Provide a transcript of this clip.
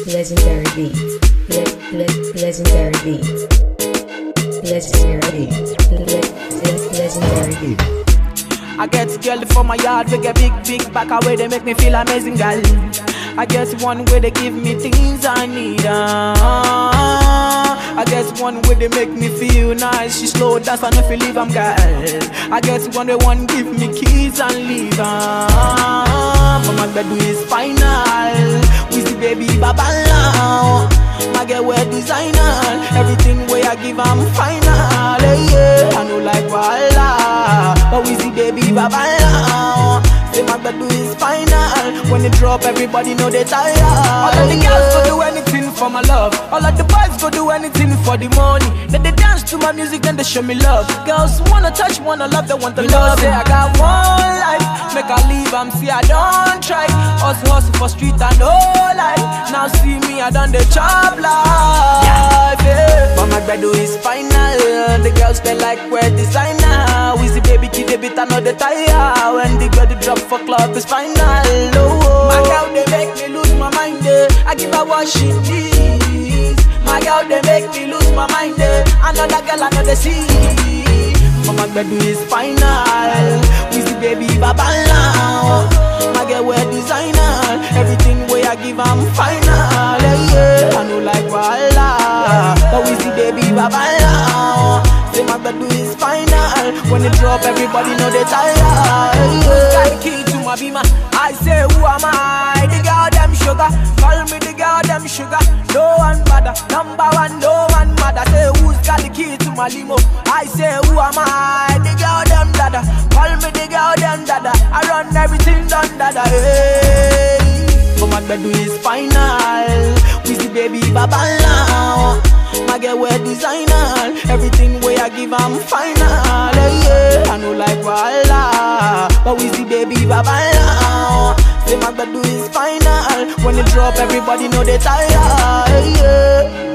Legendary beat. Legendary beat. Legendary beat. Legendary beat. I get girl for my yard, we get big back away, they make me feel amazing, girl. I get one way they give me things I need. I get one way they make me feel nice. She slow, that's why I feel leave, I'm girl. I get one way one give me keys and leave. But my bed is final. We see baby baba now. My girl wear designer. Everything way I give I'm final. Yeah, I know like Walla. But we see baby baba now. Say my bed is final. When they drop, everybody know they tired. All of the girls go do anything for my love. All of the boys go do anything for the money. Then they dance to my music, then they show me love. Girls wanna touch, wanna love, they want the love. Say I got one life, make I leave, I'm see I don't try. Hustle for street and no life. Now see me, I done the job life. Yeah. But my bread is final. The girls feel like we're designer. We see baby kid, they beat another tire. When they got the drop for club is final. Oh. My girl, they make me lose my mind. I give her what she needs. My girl, they make me lose my mind. Another girl, another see. But my bed is final. We see baby baba now. My girl wear designer. Everything way I give I'm final. Yeah, I know like Walla. But we see baby baba now. Say my bed is final. When they drop, everybody know they tired. Who's got the key to my beamer? I say who am I? The girl them sugar. Call me the girl them sugar. No one bother. Number one, no one matter. Say who's got the key to my limo? I say who am I? The girl them dada. Call me the girl them dada. I run everything done dada. Hey. But my bed is final. We see baby baba now. My girl wear designer. Everything way I give I'm final. Yeah, I know like Walla. But we see baby baba now. Say my bed is final. When they drop, everybody know they tired. Yeah.